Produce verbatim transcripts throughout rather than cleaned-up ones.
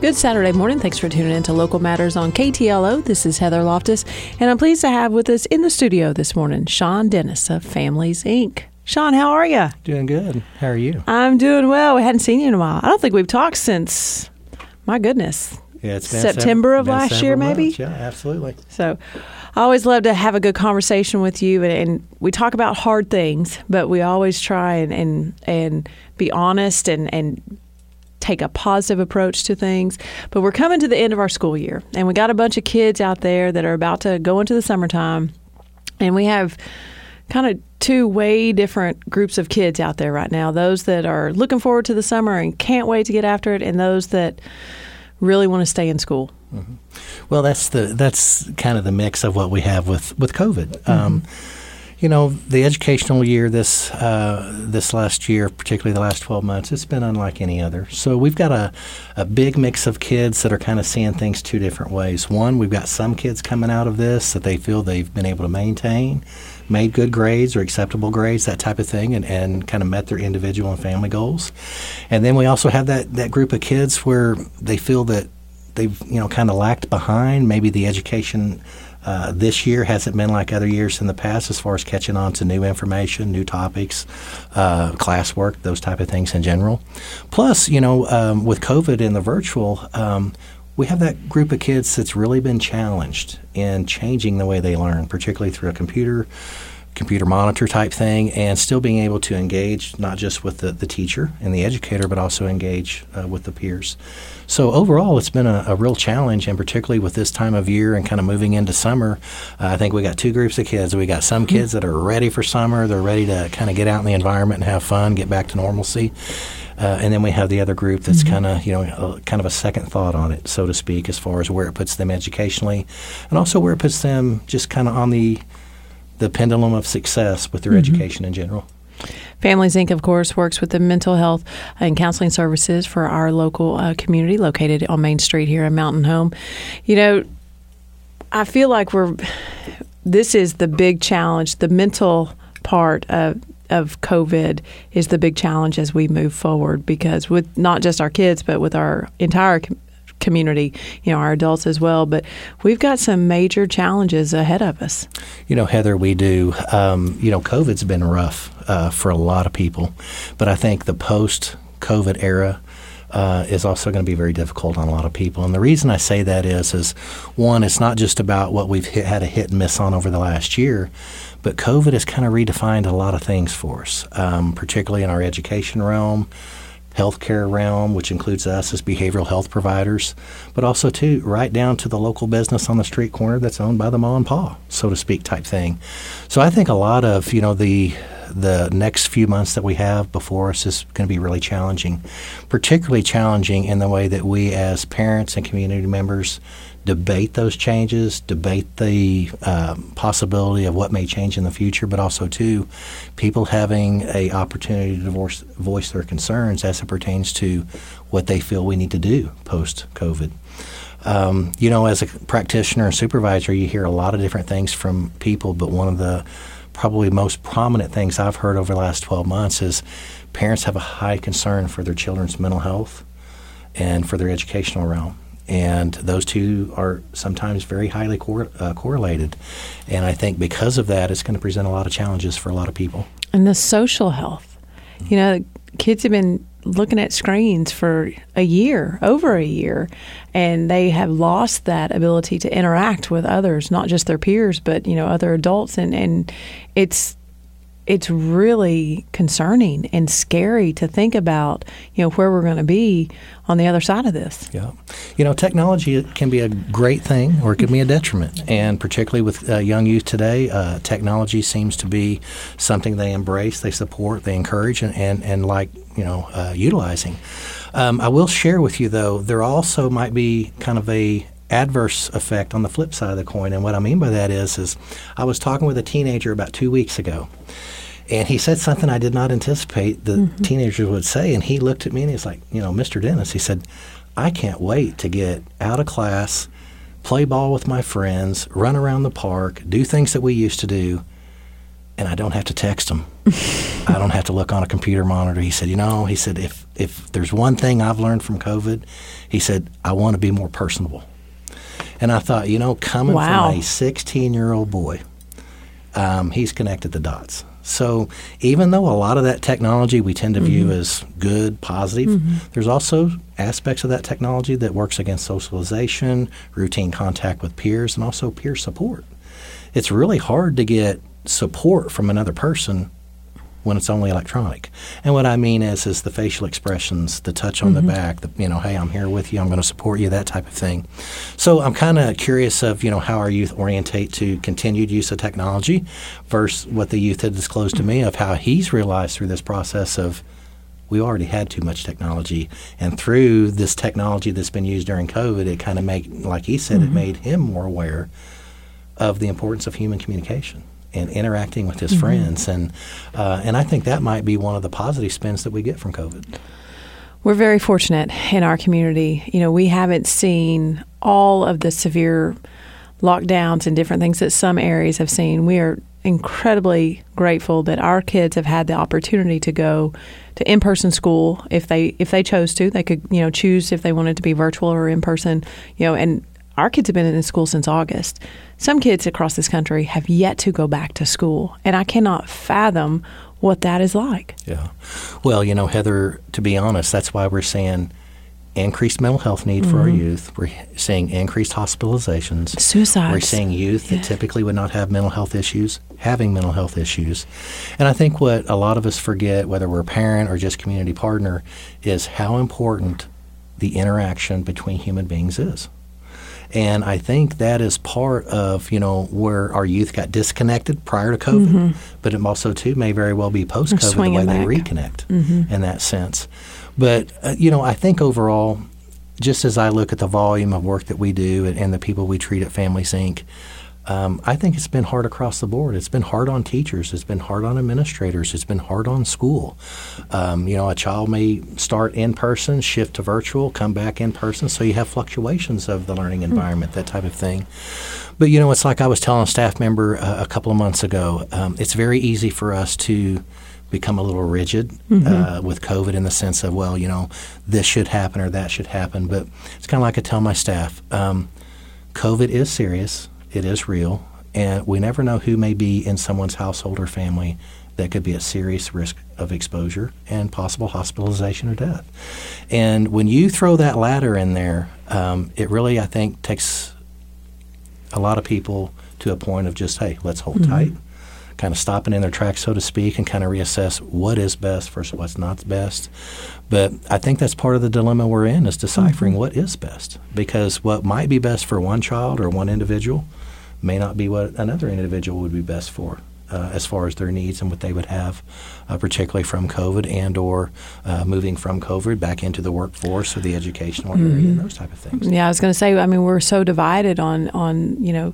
Good Saturday morning. Thanks for tuning in to Local Matters on K T L O. This is Heather Loftus, and I'm pleased to have with us in the studio this morning Sean Dennis of Families, Incorporated. Sean, how are you? Doing good. How are you? I'm doing well. We hadn't seen you in a while. I don't think we've talked since, my goodness, yeah, it's been September several, of been last year, maybe? Months. Yeah, absolutely. So I always love to have a good conversation with you, and, and we talk about hard things, but we always try and, and, and be honest and, and take a positive approach to things. But we're coming to the end of our school year, and we got a bunch of kids out there that are about to go into the summertime, and we have kind of two way different groups of kids out there right now. Those that are looking forward to the summer and can't wait to get after it, and those that really want to stay in school. Mm-hmm. Well, that's the that's kind of the mix of what we have with, with COVID. Mm-hmm. Um, You know, the educational year this uh, this last year, particularly the last twelve months, it's been unlike any other. So we've got a, a big mix of kids that are kind of seeing things two different ways. One, we've got some kids coming out of this that they feel they've been able to maintain, made good grades or acceptable grades, that type of thing, and, and kind of met their individual and family goals. And then we also have that, that group of kids where they feel that they've, you know, kind of lagged behind. Maybe the education Uh, this year hasn't been like other years in the past as far as catching on to new information, new topics, uh, classwork, those type of things in general. Plus, you know, um, with COVID and the virtual, um, we have that group of kids that's really been challenged in changing the way they learn, particularly through a computer computer monitor type thing, and still being able to engage not just with the, the teacher and the educator, but also engage uh, with the peers. So overall, it's been a, a real challenge, and particularly with this time of year and kind of moving into summer, uh, I think we got two groups of kids. We got some kids that are ready for summer. They're ready to kind of get out in the environment and have fun, get back to normalcy. Uh, and then we have the other group that's mm-hmm. kind of, you know, a, kind of a second thought on it, so to speak, as far as where it puts them educationally, and also where it puts them just kind of on the the pendulum of success with their mm-hmm. education in general. Families, Incorporated, of course, works with the mental health and counseling services for our local uh, community located on Main Street here in Mountain Home. You know, I feel like we're, this is the big challenge. The mental part of of COVID is the big challenge as we move forward, because with not just our kids, but with our entire community, community, you know, our adults as well. But we've got some major challenges ahead of us. You know, Heather, we do. Um, you know, COVID's been rough uh, for a lot of people, but I think the post-COVID era uh, is also going to be very difficult on a lot of people. And the reason I say that is, is one, it's not just about what we've hit, had a hit and miss on over the last year, but COVID has kind of redefined a lot of things for us, um, particularly in our education realm, healthcare realm, which includes us as behavioral health providers, but also, too, right down to the local business on the street corner that's owned by the ma and pa, so to speak, type thing. So I think a lot of, you know, the the next few months that we have before us is going to be really challenging, particularly challenging in the way that we as parents and community members debate those changes, debate the um, possibility of what may change in the future, but also, too, people having a opportunity to voice, voice their concerns as it pertains to what they feel we need to do post-COVID. Um, you know, as a practitioner and supervisor, you hear a lot of different things from people, but one of the probably most prominent things I've heard over the last twelve months is parents have a high concern for their children's mental health and for their educational realm. And those two are sometimes very highly cor- uh, correlated. And I think because of that, it's going to present a lot of challenges for a lot of people. And the social health. You know, kids have been looking at screens for a year, over a year, and they have lost that ability to interact with others, not just their peers, but, you know, other adults. And, and it's it's really concerning and scary to think about, you know, where we're going to be on the other side of this. Yeah. You know, technology can be a great thing or it can be a detriment. And particularly with uh, young youth today, uh, technology seems to be something they embrace, they support, they encourage, and, and, and like, you know, uh, utilizing. Um, I will share with you, though, there also might be kind of a adverse effect on the flip side of the coin. And what I mean by that is, is I was talking with a teenager about two weeks ago, and he said something I did not anticipate the mm-hmm. teenagers would say. And he looked at me and he's like, you know, Mister Dennis, he said, I can't wait to get out of class, play ball with my friends, run around the park, do things that we used to do, and I don't have to text them. I don't have to look on a computer monitor. He said, you know, he said, if if there's one thing I've learned from COVID, he said, I want to be more personable. And I thought, you know, coming wow. from a sixteen-year-old boy, um, he's connected the dots. So even though a lot of that technology we tend to view mm-hmm. as good, positive, mm-hmm. there's also aspects of that technology that works against socialization, routine contact with peers, and also peer support. It's really hard to get support from another person when it's only electronic. And what I mean is is the facial expressions, the touch on mm-hmm. the back, the, you know, hey, I'm here with you, I'm going to support you, that type of thing. So I'm kind of curious of, you know, how our youth orientate to continued use of technology versus what the youth had disclosed to me of how he's realized through this process of we already had too much technology. And through this technology that's been used during COVID, it kind of made, like he said, mm-hmm. it made him more aware of the importance of human communication and interacting with his mm-hmm. friends. And uh, and I think that might be one of the positive spins that we get from COVID. We're very fortunate in our community. You know, we haven't seen all of the severe lockdowns and different things that some areas have seen. We are incredibly grateful that our kids have had the opportunity to go to in-person school if they if they chose to. They could, you know, choose if they wanted to be virtual or in-person, you know, and our kids have been in school since August. Some kids across this country have yet to go back to school, and I cannot fathom what that is like. Yeah. Well, you know, Heather, to be honest, that's why we're saying increased mental health need mm-hmm. for our youth. We're seeing increased hospitalizations. Suicides. We're seeing youth that yeah. typically would not have mental health issues having mental health issues. And I think what a lot of us forget, whether we're a parent or just community partner, is how important the interaction between human beings is. And I think that is part of, you know, where our youth got disconnected prior to COVID, mm-hmm. but it also, too, may very well be post-COVID the way back. they reconnect mm-hmm. in that sense. But, uh, you know, I think overall, just as I look at the volume of work that we do and, and the people we treat at Families, Incorporated, Um, I think it's been hard across the board. It's been hard on teachers. It's been hard on administrators. It's been hard on school. Um, you know, a child may start in person, shift to virtual, come back in person, so you have fluctuations of the learning environment, that type of thing. But, you know, it's like I was telling a staff member uh, a couple of months ago, um, it's very easy for us to become a little rigid mm-hmm. uh, with COVID in the sense of, well, you know, this should happen or that should happen. But it's kind of like I tell my staff, um, COVID is serious. It is real, and we never know who may be in someone's household or family that could be at serious risk of exposure and possible hospitalization or death. And when you throw that ladder in there, um, it really, I think, takes a lot of people to a point of just, hey, let's hold mm-hmm. tight, kind of stopping in their tracks, so to speak, and kind of reassess what is best versus what's not best. But I think that's part of the dilemma we're in, is deciphering mm-hmm. what is best, because what might be best for one child or one individual may not be what another individual would be best for uh, as far as their needs and what they would have, uh, particularly from COVID and or uh, moving from COVID back into the workforce or the educational mm-hmm. area and those type of things. Yeah, I was going to say, I mean, we're so divided on, on, you know,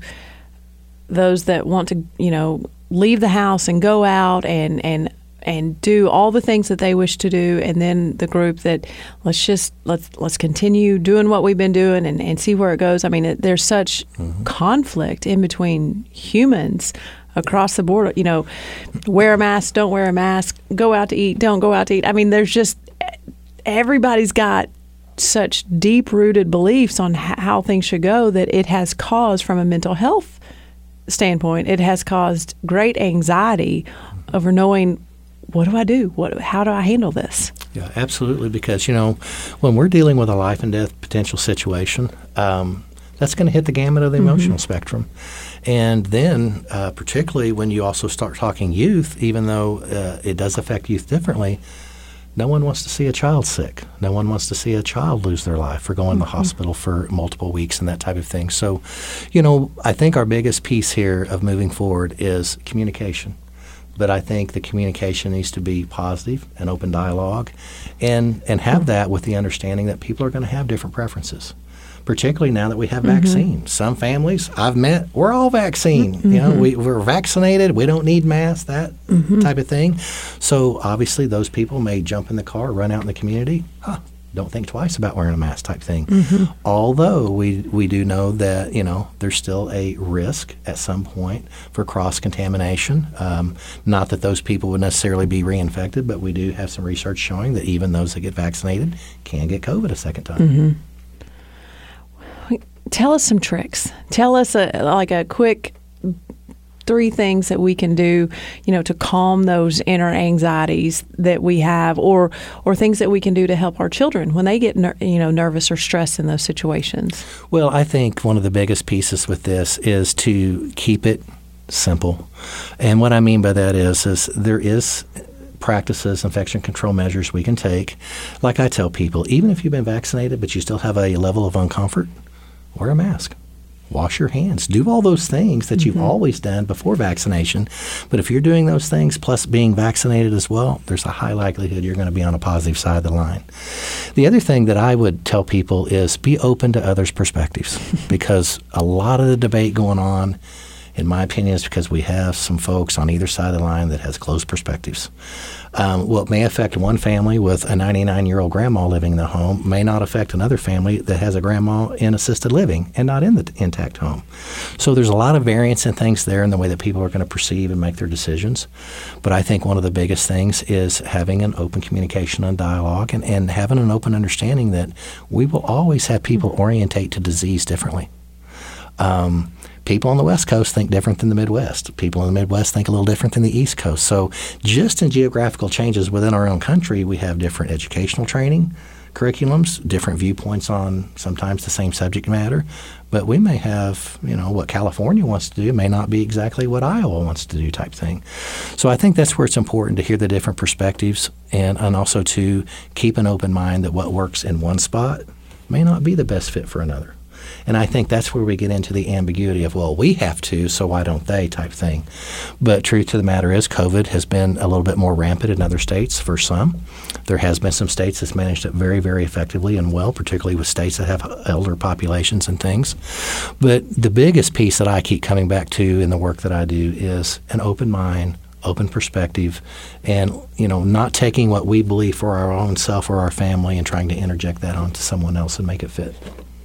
those that want to, you know, leave the house and go out and, and and do all the things that they wish to do, and then the group that let's just let's let's continue doing what we've been doing and, and see where it goes. I mean, it, there's such mm-hmm. conflict in between humans across the board. You know, wear a mask, don't wear a mask, go out to eat, don't go out to eat. I mean, there's just everybody's got such deep-rooted beliefs on h- how things should go that it has caused, from a mental health standpoint, it has caused great anxiety over knowing, what do I do? What? How do I handle this? Yeah, absolutely. Because, you know, when we're dealing with a life and death potential situation, um, that's going to hit the gamut of the mm-hmm. emotional spectrum. And then, uh, particularly when you also start talking youth, even though uh, it does affect youth differently, no one wants to see a child sick. No one wants to see a child lose their life or go in the mm-hmm. hospital for multiple weeks and that type of thing. So, you know, I think our biggest piece here of moving forward is communication. But I think the communication needs to be positive and open dialogue, and, and have that with the understanding that people are going to have different preferences, particularly now that we have mm-hmm. vaccines. Some families I've met, we're all vaccinated. Mm-hmm. You know, we, we're vaccinated. We don't need masks, that mm-hmm. type of thing. So obviously those people may jump in the car, run out in the community. Huh, don't think twice about wearing a mask type thing. Mm-hmm. Although we we do know that, you know, there's still a risk at some point for cross-contamination. Um, not that those people would necessarily be reinfected, but we do have some research showing that even those that get vaccinated can get COVID a second time. Mm-hmm. Tell us some tricks. Tell us a, like a quick three things that we can do, you know, to calm those inner anxieties that we have, or or things that we can do to help our children when they get, ner- you know, nervous or stressed in those situations. Well, I think one of the biggest pieces with this is to keep it simple. And what I mean by that is, is there is practices, infection control measures we can take. Like I tell people, even if you've been vaccinated but you still have a level of uncomfort, wear a mask. Wash your hands. Do all those things that mm-hmm. you've always done before vaccination. But if you're doing those things plus being vaccinated as well, there's a high likelihood you're going to be on a positive side of the line. The other thing that I would tell people is be open to others' perspectives, because a lot of the debate going on, in my opinion, is because we have some folks on either side of the line that has closed perspectives. Um, what may affect one family with a ninety-nine-year-old grandma living in the home may not affect another family that has a grandma in assisted living and not in the intact home. So there's a lot of variance in things there in the way that people are going to perceive and make their decisions. But I think one of the biggest things is having an open communication and dialogue, and, and having an open understanding that we will always have people orientate to disease differently. Um, People on the West Coast think different than the Midwest. People in the Midwest think a little different than the East Coast. So just in geographical changes within our own country, we have different educational training curriculums, different viewpoints on sometimes the same subject matter. But we may have, you know, what California wants to do may not be exactly what Iowa wants to do type thing. So I think that's where it's important to hear the different perspectives, and, and also to keep an open mind that what works in one spot may not be the best fit for another. And I think that's where we get into the ambiguity of, well, we have to, so why don't they type thing. But truth to the matter is COVID has been a little bit more rampant in other states for some. There has been some states that's managed it very, very effectively and well, particularly with states that have elder populations and things. But the biggest piece that I keep coming back to in the work that I do is an open mind, open perspective, and, you know, not taking what we believe for our own self or our family and trying to interject that onto someone else and make it fit.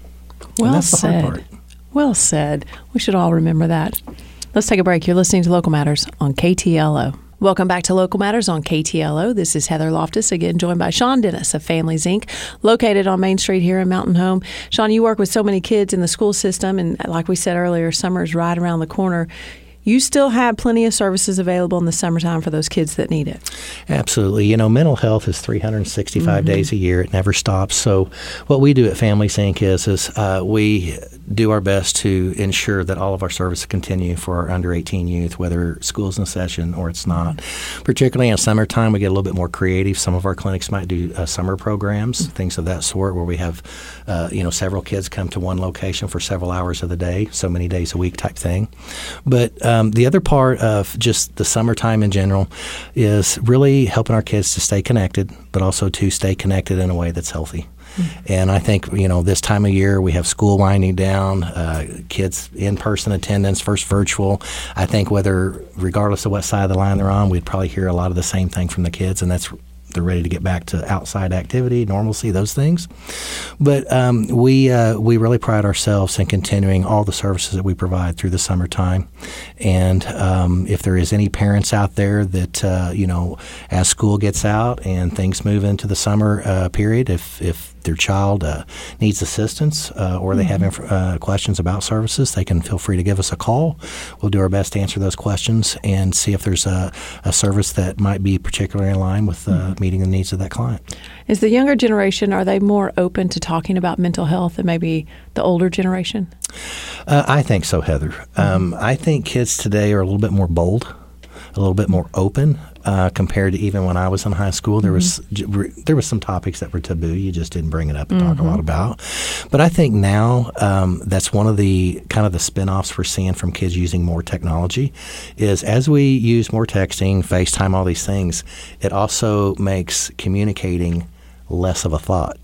Well said. Well said. We should all remember that. Let's take a break. You're listening to Local Matters on K T L O. Welcome back to Local Matters on K T L O. This is Heather Loftus, again joined by Sean Dennis of Families, Incorporated, located on Main Street here in Mountain Home. Sean, you work with so many kids in the school system, and like we said earlier, summer is right around the corner. You still have plenty of services available in the summertime for those kids that need it. Absolutely. You know, mental health is three hundred sixty-five mm-hmm. days a year. It never stops. So what we do at Families, Incorporated is, is uh, we do our best to ensure that all of our services continue for our under eighteen youth, whether school's in session or it's not. Particularly in summertime, we get a little bit more creative. Some of our clinics might do uh, summer programs, mm-hmm. things of that sort, where we have, uh, you know, several kids come to one location for several hours of the day, so many days a week type thing. But Um, the other part of just the summertime in general is really helping our kids to stay connected, but also to stay connected in a way that's healthy. Mm-hmm. And I think, you know, this time of year we have school winding down, uh, kids in-person attendance versus virtual. I think whether, regardless of what side of the line they're on, we'd probably hear a lot of the same thing from the kids, and that's they're ready to get back to outside activity, normalcy, those things. But um, we uh, we really pride ourselves in continuing all the services that we provide through the summertime. And um, if there is any parents out there that, uh, you know, as school gets out and things move into the summer uh, period, if, if their child uh, needs assistance uh, or they mm-hmm. have inf- uh, questions about services, they can feel free to give us a call. We'll do our best to answer those questions and see if there's a, a service that might be particularly in line with uh, mm-hmm. meeting the needs of that client. Is the younger generation, are they more open to talking about mental health than maybe the older generation? Uh, I think so, Heather. Mm-hmm. Um, I think kids today are a little bit more bold, a little bit more open. Uh, compared to even when I was in high school, there mm-hmm. was there was some topics that were taboo. You just didn't bring it up and mm-hmm. talk a lot about. But I think now um, that's one of the kind of the spinoffs we're seeing from kids using more technology is as we use more texting, FaceTime, all these things, it also makes communicating less of a thought.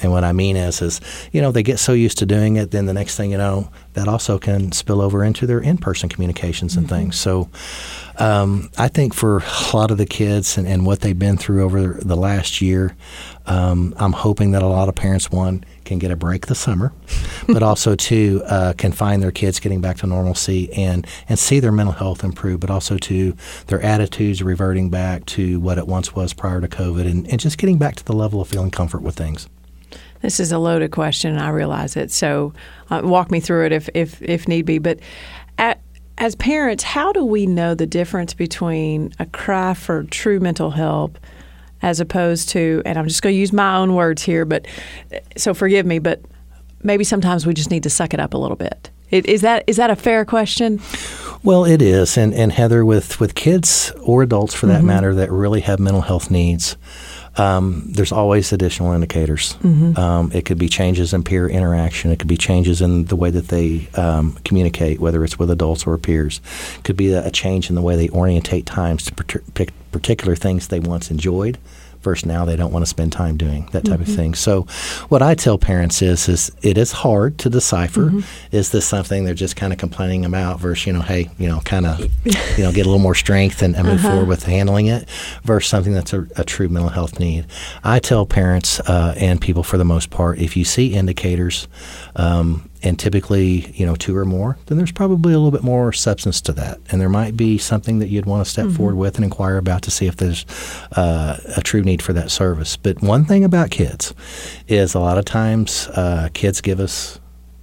And what I mean is, is, you know, they get so used to doing it, then the next thing you know, that also can spill over into their in-person communications and mm-hmm. things. So um, I think for a lot of the kids and, and what they've been through over the last year, um, I'm hoping that a lot of parents, one, can get a break this summer, but also, two, uh, can find their kids getting back to normalcy and, and see their mental health improve, but also, two, their attitudes reverting back to what it once was prior to COVID and, and just getting back to the level of feeling comfort with things. This is a loaded question, I realize it, so uh, walk me through it if, if, if need be. But at, as parents, how do we know the difference between a cry for true mental help as opposed to, and I'm just going to use my own words here, but so forgive me, but maybe sometimes we just need to suck it up a little bit. It, is that is that a fair question? Well, it is. And, and Heather, with, with kids or adults for that mm-hmm. matter that really have mental health needs, um, there's always additional indicators. Mm-hmm. Um, it could be changes in peer interaction. It could be changes in the way that they um, communicate, whether it's with adults or peers. It could be a, a change in the way they orientate times to per- particular things they once enjoyed versus now they don't want to spend time doing, that type mm-hmm. of thing. So what I tell parents is, is it is hard to decipher. Mm-hmm. Is this something they're just kind of complaining about versus, you know, hey, you know, kind of, you know, get a little more strength and, and move uh-huh. forward with handling it versus something that's a, a true mental health need. I tell parents uh, and people for the most part, if you see indicators, um, and typically, you know, two or more, then there's probably a little bit more substance to that. And there might be something that you'd want to step mm-hmm. forward with and inquire about to see if there's uh, a true need for that service. But one thing about kids is a lot of times uh, kids give us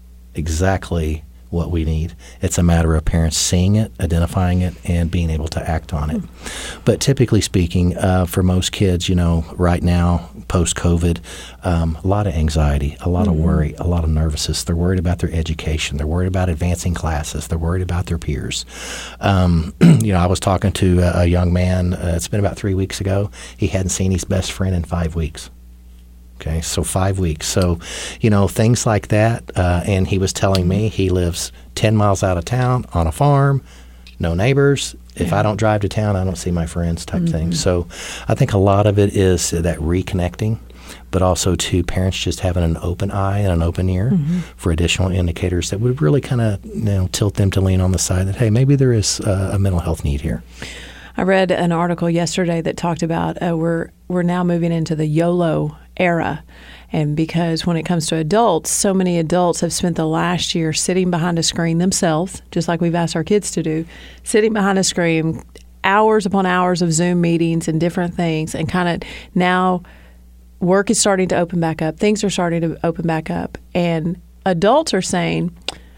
exactly what we need. It's a matter of parents seeing it, identifying it, and being able to act on it. Mm. But typically speaking, uh, for most kids, you know, right now, post-COVID, um, a lot of anxiety, a lot mm-hmm. of worry, a lot of nervousness. They're worried about their education. They're worried about advancing classes. They're worried about their peers. Um, you know, I was talking to a, a young man, uh, it's been about three weeks ago. He hadn't seen his best friend in five weeks. Okay, so five weeks. So, you know, things like that. Uh, and he was telling me he lives ten miles out of town on a farm, no neighbors. If yeah. I don't drive to town, I don't see my friends type mm-hmm. thing. So I think a lot of it is that reconnecting, but also to parents just having an open eye and an open ear mm-hmm. for additional indicators that would really kind of, you know, tilt them to lean on the side that, hey, maybe there is a, a mental health need here. I read an article yesterday that talked about uh, we're we're now moving into the YOLO era. And because when it comes to adults, so many adults have spent the last year sitting behind a screen themselves, just like we've asked our kids to do, sitting behind a screen, hours upon hours of Zoom meetings and different things. And kind of now work is starting to open back up. Things are starting to open back up. And adults are saying,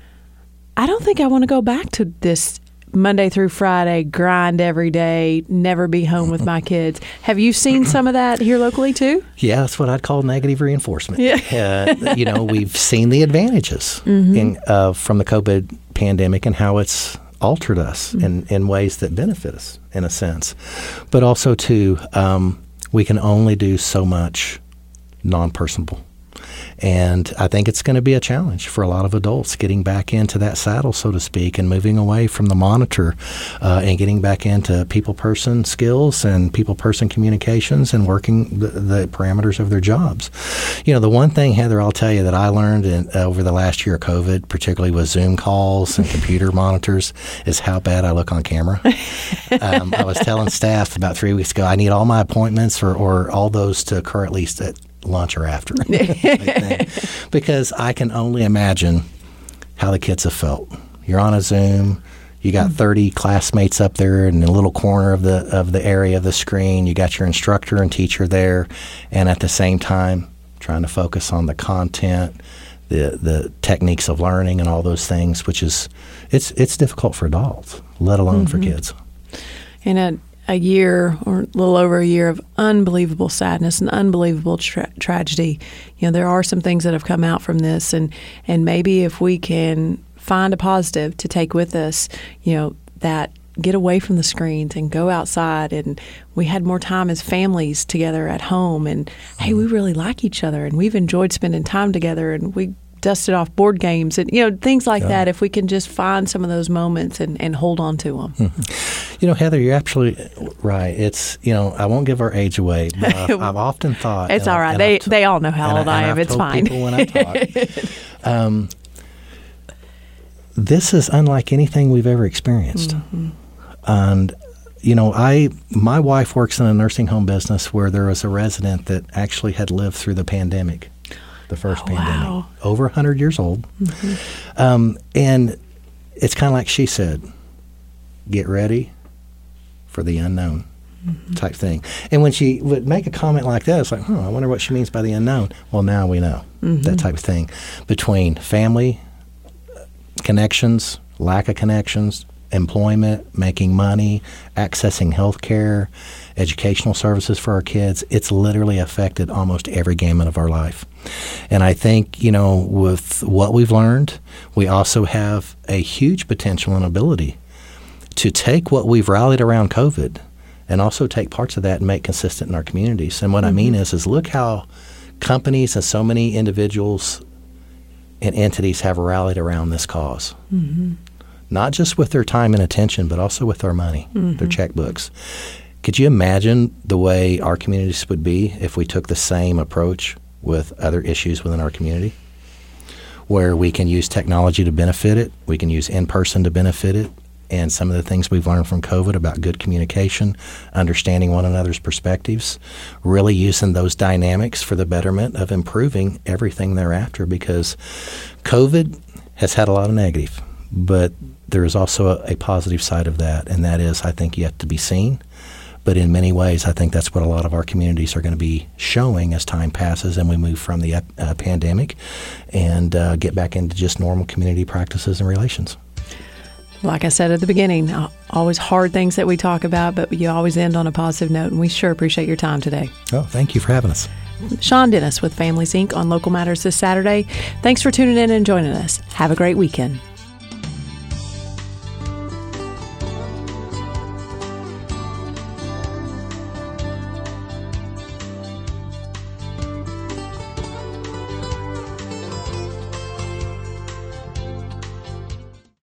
I don't think I want to go back to this Monday through Friday, grind every day, never be home with my kids. Have you seen some of that here locally too? Yeah, that's what I'd call negative reinforcement. Yeah. uh, you know, we've seen the advantages mm-hmm. in, uh, from the COVID pandemic and how it's altered us mm-hmm. in, in ways that benefit us in a sense. But also too, um, we can only do so much non-personable. And I think it's going to be a challenge for a lot of adults getting back into that saddle, so to speak, and moving away from the monitor uh, and getting back into people-person skills and people-person communications and working the, the parameters of their jobs. You know, the one thing, Heather, I'll tell you that I learned in, uh, over the last year of COVID, particularly with Zoom calls and computer monitors, is how bad I look on camera. um, I was telling staff about three weeks ago, I need all my appointments or, or all those to occur at least at lunch or after. Because I can only imagine how the kids have felt. You're on a Zoom, you got thirty classmates up there in the little corner of the of the area of the screen, you got your instructor and teacher there, and at the same time trying to focus on the content, the the techniques of learning and all those things, which is it's it's difficult for adults, let alone mm-hmm. for kids. And a a year or a little over a year of unbelievable sadness and unbelievable tra- tragedy. You know, there are some things that have come out from this, and, and maybe if we can find a positive to take with us, you know, that get away from the screens and go outside, and we had more time as families together at home, and hey, we really like each other, and we've enjoyed spending time together, and we dusted off board games and, you know, things like yeah. that, if we can just find some of those moments and, and hold on to them. Mm-hmm. You know, Heather, you're absolutely right. It's, you know, I won't give our age away, but I've, I've often thought. It's all right. They, t- they all know how old I, I am. I've It's told fine. People when I talk, um, this is unlike anything we've ever experienced. Mm-hmm. And, you know, I my wife works in a nursing home business where there was a resident that actually had lived through the pandemic, the first oh, pandemic, wow. over one hundred years old. Mm-hmm. Um, and it's kind of like she said, get ready for the unknown mm-hmm. type thing. And when she would make a comment like that, it's like, huh, I wonder what she means by the unknown. Well, now we know mm-hmm. that type of thing. Between family connections, lack of connections, employment, making money, accessing health care, educational services for our kids, it's literally affected almost every gamut of our life. And I think, you know, with what we've learned, we also have a huge potential and ability to take what we've rallied around COVID and also take parts of that and make consistent in our communities. And what mm-hmm. I mean is, is look how companies and so many individuals and entities have rallied around this cause. Mm-hmm. Not just with their time and attention, but also with their money, mm-hmm. their checkbooks. Could you imagine the way our communities would be if we took the same approach with other issues within our community? Where we can use technology to benefit it, we can use in-person to benefit it, and some of the things we've learned from COVID about good communication, understanding one another's perspectives, really using those dynamics for the betterment of improving everything thereafter, because COVID has had a lot of negative, but there is also a, a positive side of that, and that is, I think, yet to be seen. But in many ways, I think that's what a lot of our communities are going to be showing as time passes and we move from the uh, pandemic and uh, get back into just normal community practices and relations. Like I said at the beginning, always hard things that we talk about, but you always end on a positive note, and we sure appreciate your time today. Oh, thank you for having us. Sean Dennis with Families Incorporated on Local Matters this Saturday. Thanks for tuning in and joining us. Have a great weekend.